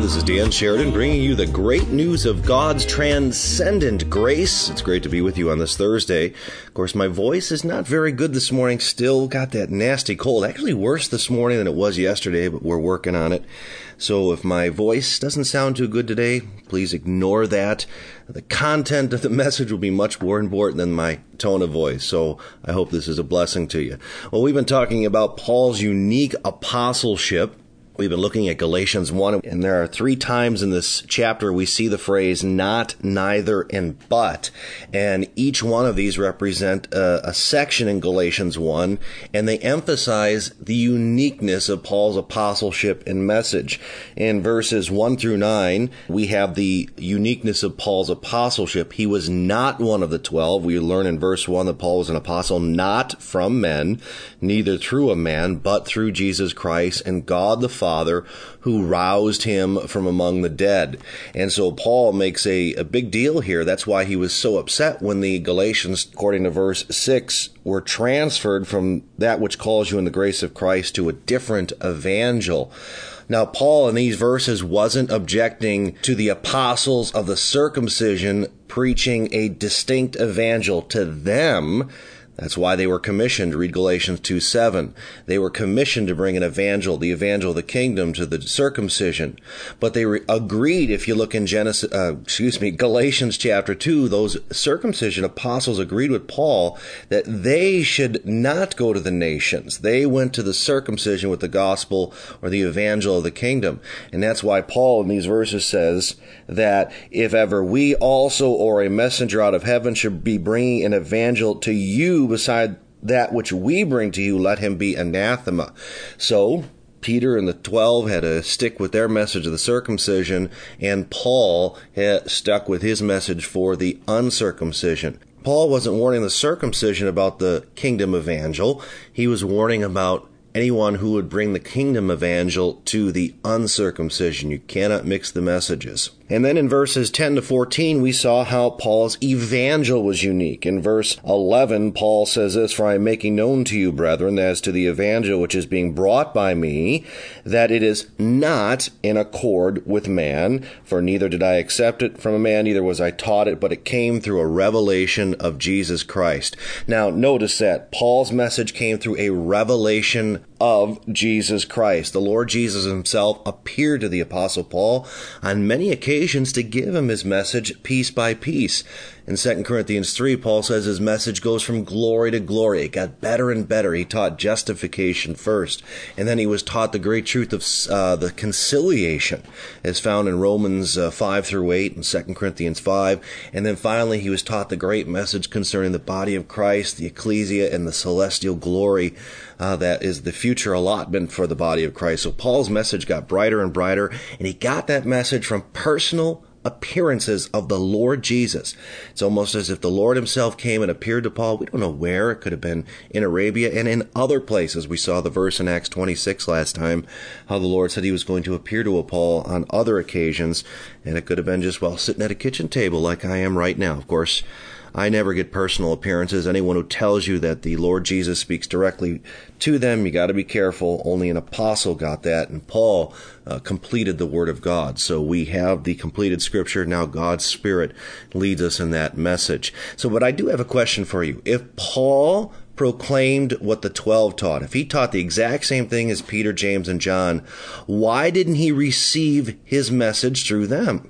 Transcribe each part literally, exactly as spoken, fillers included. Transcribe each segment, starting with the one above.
This is Dan Sheridan bringing you the great news of God's transcendent grace. It's great to be with you on this Thursday. Of course, my voice is not very good this morning. Still got that nasty cold. Actually worse this morning than it was yesterday, but we're working on it. So if my voice doesn't sound too good today, please ignore that. The content of the message will be much more important than my tone of voice. So I hope this is a blessing to you. Well, we've been talking about Paul's unique apostleship. We've been looking at Galatians one, and there are three times in this chapter we see the phrase not, neither, and but. And each one of these represent a, a section in Galatians one, and they emphasize the uniqueness of Paul's apostleship and message. In verses one through nine, we have the uniqueness of Paul's apostleship. He was not one of the twelve. We learn in verse one that Paul was an apostle not from men, neither through a man, but through Jesus Christ and God the Father, Father, who roused him from among the dead. And so Paul makes a, a big deal here. That's why he was so upset when the Galatians, according to verse six, were transferred from that which calls you in the grace of Christ to a different evangel. Now, Paul in these verses wasn't objecting to the apostles of the circumcision preaching a distinct evangel to them. That's why they were commissioned. Read Galatians two seven. They were commissioned to bring an evangel, the evangel of the kingdom, to the circumcision. But they re- agreed, if you look in Genesis, uh, excuse me, Galatians chapter two, those circumcision apostles agreed with Paul that they should not go to the nations. They went to the circumcision with the gospel or the evangel of the kingdom. And that's why Paul in these verses says that if ever we also or a messenger out of heaven should be bringing an evangel to you beside that which we bring to you, let him be anathema. So Peter and the twelve had to stick with their message of the circumcision, and Paul had stuck with his message for the uncircumcision. Paul wasn't warning the circumcision about the kingdom evangel. He was warning about anyone who would bring the kingdom evangel to the uncircumcision. You cannot mix the messages. And then in verses ten to fourteen, we saw how Paul's evangel was unique. In verse eleven, Paul says this, "For I am making known to you, brethren, as to the evangel which is being brought by me, that it is not in accord with man. For neither did I accept it from a man, neither was I taught it, but it came through a revelation of Jesus Christ." Now, notice that Paul's message came through a revelation of Jesus Christ. The Lord Jesus himself appeared to the Apostle Paul on many occasions to give him his message piece by piece. In Second Corinthians three, Paul says his message goes from glory to glory. It got better and better. He taught justification first, and then he was taught the great truth of uh, the conciliation, as found in Romans uh, five through eight and Second Corinthians five. And then finally, he was taught the great message concerning the body of Christ, the ecclesia, and the celestial glory uh, that is the future allotment for the body of Christ. So Paul's message got brighter and brighter, and he got that message from personal appearances of the Lord Jesus. It's almost as if the Lord himself came and appeared to Paul. We don't know where. It could have been in Arabia and in other places. We saw the verse in Acts twenty-six last time, how the Lord said he was going to appear to a Paul on other occasions, and it could have been just while sitting at a kitchen table like I am right now. Of course, I never get personal appearances. Anyone who tells you that the Lord Jesus speaks directly to them, you got to be careful. Only an apostle got that, and Paul uh, completed the Word of God. So we have the completed Scripture. Now God's Spirit leads us in that message. So, but I do have a question for you. If Paul proclaimed what the twelve taught, if he taught the exact same thing as Peter, James, and John, why didn't he receive his message through them?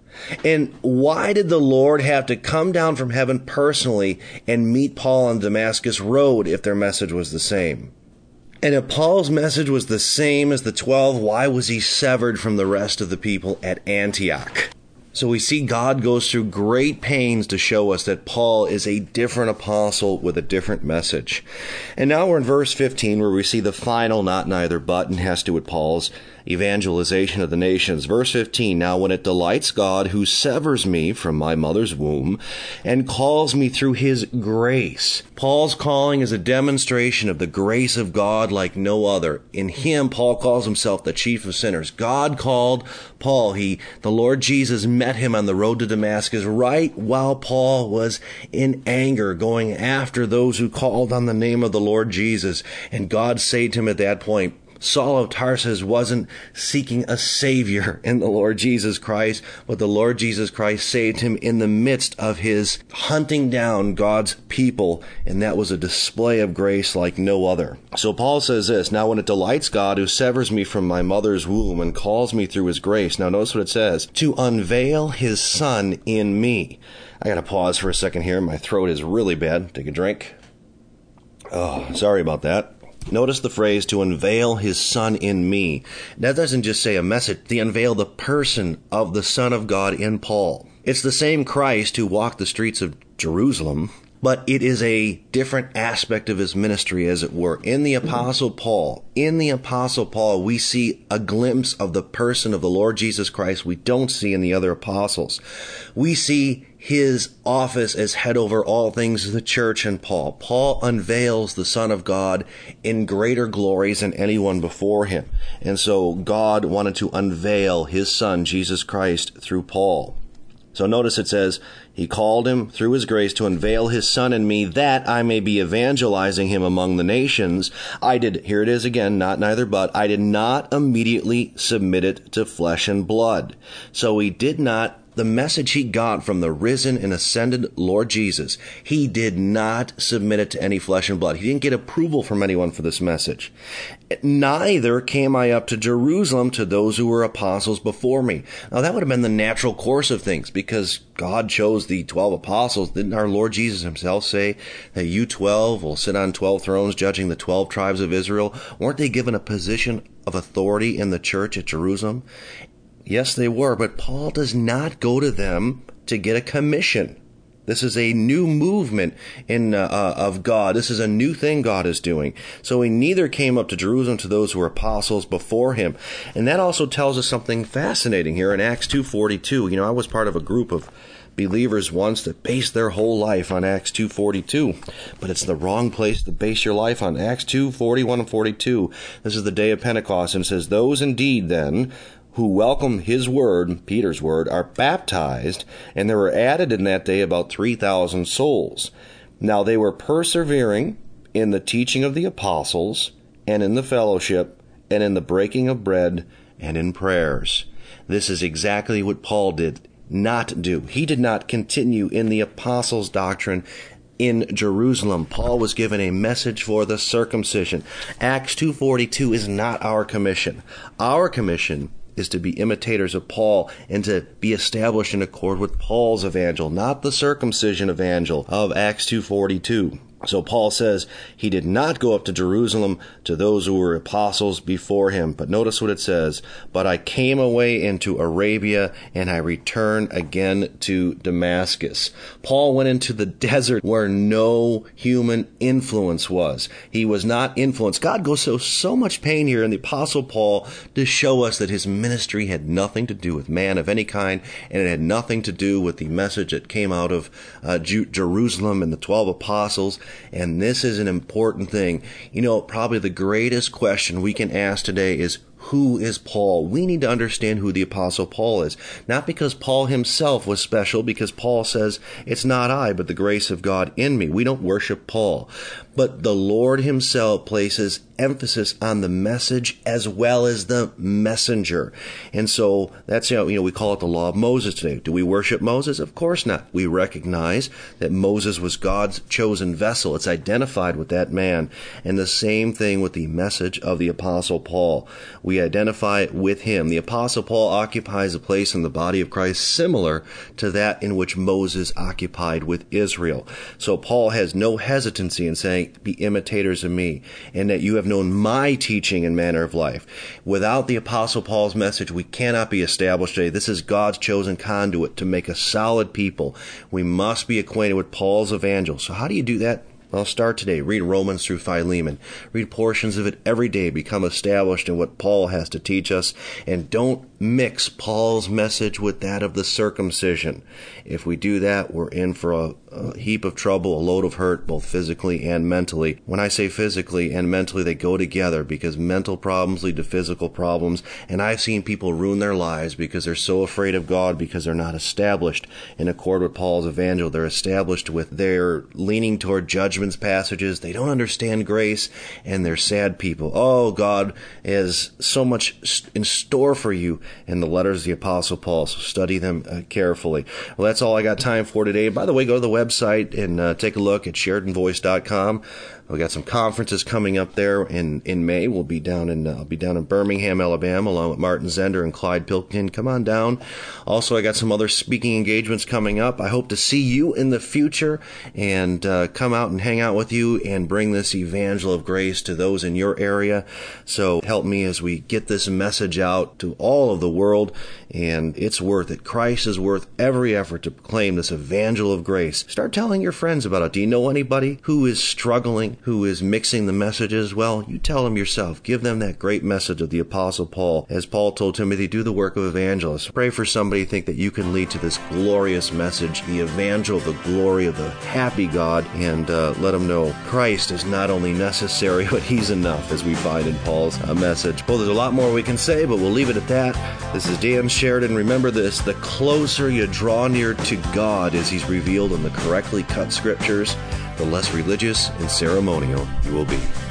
And why did the Lord have to come down from heaven personally and meet Paul on Damascus Road if their message was the same? And if Paul's message was the same as the twelve, why was he severed from the rest of the people at Antioch? So we see God goes through great pains to show us that Paul is a different apostle with a different message. And now we're in verse fifteen, where we see the final not neither but, and has to do with Paul's evangelization of the nations. Verse fifteen, "Now when it delights God, who severs me from my mother's womb and calls me through his grace." Paul's calling is a demonstration of the grace of God like no other. In him, Paul calls himself the chief of sinners. God called Paul. He, the Lord Jesus met him on the road to Damascus right while Paul was in anger, going after those who called on the name of the Lord Jesus. And God saved him at that point. Saul of Tarsus wasn't seeking a savior in the Lord Jesus Christ, but the Lord Jesus Christ saved him in the midst of his hunting down God's people, and that was a display of grace like no other. So Paul says this, now when it delights God who severs me from my mother's womb and calls me through his grace, now notice what it says, to unveil his Son in me. I gotta pause for a second here. My throat is really bad. Take a drink. Oh, sorry about that. Notice the phrase, to unveil his Son in me. That doesn't just say a message. To unveil the person of the Son of God in Paul. It's the same Christ who walked the streets of Jerusalem, but it is a different aspect of his ministry, as it were. In the Apostle Paul, in the Apostle Paul, we see a glimpse of the person of the Lord Jesus Christ we don't see in the other apostles. We see his office as head over all things of the church in Paul. Paul unveils the Son of God in greater glories than anyone before him. And so God wanted to unveil his Son, Jesus Christ, through Paul. So notice it says, he called him through his grace to unveil his Son in me, that I may be evangelizing him among the nations. I did, here it is again, not neither but, I did not immediately submit it to flesh and blood. So he did not, the message he got from the risen and ascended Lord Jesus, he did not submit it to any flesh and blood. He didn't get approval from anyone for this message. Neither came I up to Jerusalem to those who were apostles before me. Now that would have been the natural course of things, because God chose the twelve apostles. Didn't our Lord Jesus himself say that you twelve will sit on twelve thrones judging the twelve tribes of Israel? Weren't they given a position of authority in the church at Jerusalem? Yes, they were, but Paul does not go to them to get a commission. This is a new movement in uh, uh, of God. This is a new thing God is doing. So he neither came up to Jerusalem to those who were apostles before him. And that also tells us something fascinating here in Acts two forty-two. You know, I was part of a group of believers once that based their whole life on Acts two forty-two. But it's the wrong place to base your life on. Acts two forty-one and forty-two. This is the day of Pentecost, and it says, those indeed then who welcome his word, Peter's word, are baptized, and there were added in that day about three thousand souls. Now they were persevering in the teaching of the apostles, and in the fellowship, and in the breaking of bread, and in prayers. This is exactly what Paul did not do. He did not continue in the apostles' doctrine in Jerusalem. Paul was given a message for the circumcision. Acts two forty-two is not our commission. Our commission is to be imitators of Paul and to be established in accord with Paul's evangel, not the circumcision evangel of Acts two forty-two. So Paul says he did not go up to Jerusalem to those who were apostles before him. But notice what it says. But I came away into Arabia, and I returned again to Damascus. Paul went into the desert where no human influence was. He was not influenced. God goes so, so much pain here in the Apostle Paul to show us that his ministry had nothing to do with man of any kind, and it had nothing to do with the message that came out of uh, Ju- Jerusalem and the twelve apostles. And this is an important thing. You know, probably the greatest question we can ask today is, who is Paul? We need to understand who the Apostle Paul is. Not because Paul himself was special, because Paul says, it's not I, but the grace of God in me. We don't worship Paul. But the Lord himself places emphasis on the message as well as the messenger. And so that's, you know, you know, we call it the law of Moses today. Do we worship Moses? Of course not. We recognize that Moses was God's chosen vessel. It's identified with that man. And the same thing with the message of the Apostle Paul. We identify with him. The Apostle Paul occupies a place in the body of Christ similar to that in which Moses occupied with Israel. So Paul has no hesitancy in saying, be imitators of me, and that you have known my teaching and manner of life. Without the Apostle Paul's message, we cannot be established today. This is God's chosen conduit to make a solid people. We must be acquainted with Paul's evangel. So how do you do that? Well, start today. Read Romans through Philemon. Read portions of it every day. Become established in what Paul has to teach us. And don't mix Paul's message with that of the circumcision. If we do that, we're in for a, a heap of trouble, a load of hurt, both physically and mentally. When I say physically and mentally, they go together because mental problems lead to physical problems. And I've seen people ruin their lives because they're so afraid of God, because they're not established in accord with Paul's evangel. They're established with their leaning toward judgments passages. They don't understand grace, and they're sad people. Oh, God has so much in store for you in the letters of the Apostle Paul, so study them uh, carefully. Well, that's all I got time for today. By the way, go to the website and uh, take a look at Sheridan Voice dot com. We got some conferences coming up there in, in May. We'll be down in uh, I'll be down in Birmingham, Alabama, along with Martin Zender and Clyde Pilkington. Come on down. Also, I got some other speaking engagements coming up. I hope to see you in the future and uh, come out and hang out with you and bring this evangel of grace to those in your area. So help me as we get this message out to all of the world, and it's worth it. Christ is worth every effort to proclaim this evangel of grace. Start telling your friends about it. Do you know anybody who is struggling, who is mixing the messages? Well, you tell them yourself. Give them that great message of the Apostle Paul. As Paul told Timothy, do the work of evangelist. Pray for somebody you think that you can lead to this glorious message, the evangel, the glory of the happy God, and uh, let them know Christ is not only necessary, but he's enough, as we find in Paul's uh, message. Well, there's a lot more we can say, but we'll leave it at that. This is Dan Sheridan. Remember this, the closer you draw near to God as he's revealed in the correctly cut scriptures, the less religious and ceremonial you will be.